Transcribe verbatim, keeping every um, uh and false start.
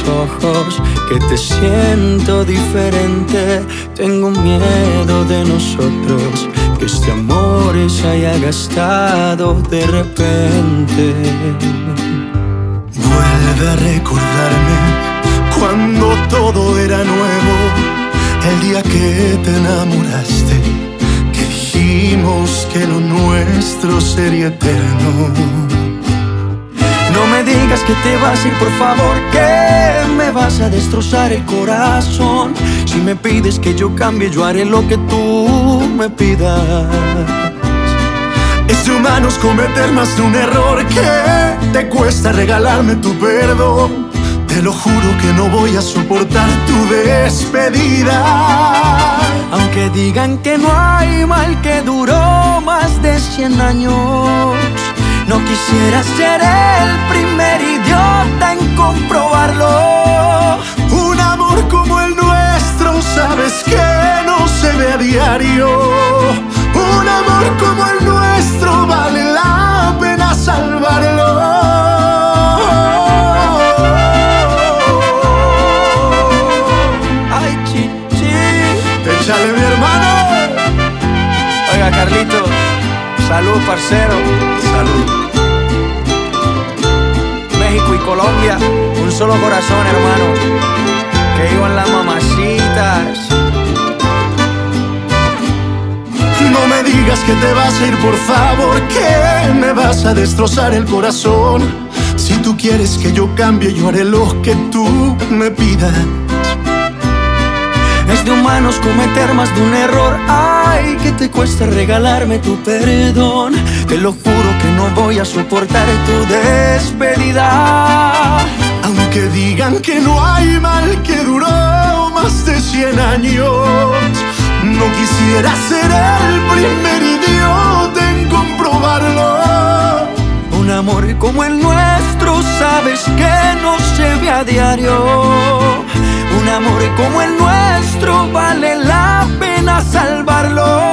ojos que te siento diferente. Tengo miedo de nosotros, que este amor se haya gastado de repente. Vuelve a recordarme cuando todo era nuevo, el día que te enamoraste, que dijimos que lo nuestro sería eterno. No me digas que te vas a ir, por favor, que me vas a destrozar el corazón. Si me pides que yo cambie, yo haré lo que tú me pidas. Es de humanos cometer más de un error, que te cuesta regalarme tu perdón. Te lo juro que no voy a soportar tu despedida. Aunque digan que no hay mal que duró más de cien años, no quisiera ser el primer idiota en comprobarlo. Un amor como el nuestro, sabes que no se ve a diario. Un amor como el nuestro vale la pena salvarlo. Ay, chichi. Échale, mi hermano. Oiga, Carlito, salud, parcero. Salud. México y Colombia, un solo corazón, hermano. Que iban las mamacitas. No me digas que te vas a ir, por favor, que me vas a destrozar el corazón. Si tú quieres que yo cambie, yo haré lo que tú me pidas. Es de humanos cometer más de un error. Ay, que te cuesta regalarme tu perdón. Te lo juro que no voy a soportar tu despedida. Aunque digan que no hay mal que duró más de cien años, no quisiera ser el primer idiota en comprobarlo. Un amor como el nuestro, sabes que no se ve a diario. Un amor como el nuestro vale la pena salvarlo.